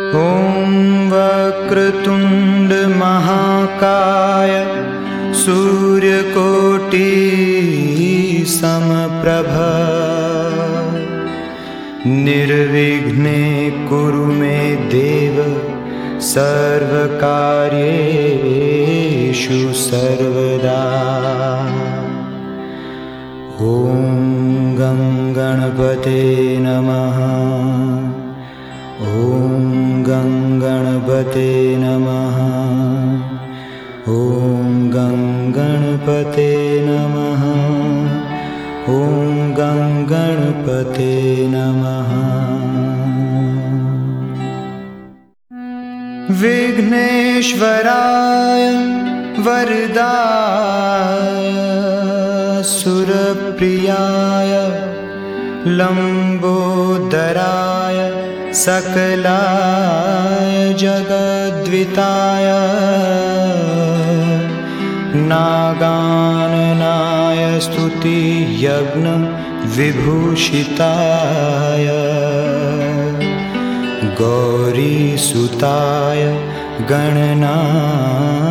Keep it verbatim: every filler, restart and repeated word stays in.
ॐ वक्रतुण्ड महाकाय सूर्यकोटि समप्रभ निर्विघ्ने कुरु मे देव सर्वकार्येषु सर्वदा। ॐ गं गणपते नमः। ॐ गं गणपते नमः। ॐ गं गणपते नमः। ॐ गं गणपते नमः। विघ्नेश्वराय वरदाय सुरप्रियाय लंबोदराय सकलाय जगद्विताय नागाननाय स्तुतियज्ञ विभूषिताय गौरीसुताय गणनायकाय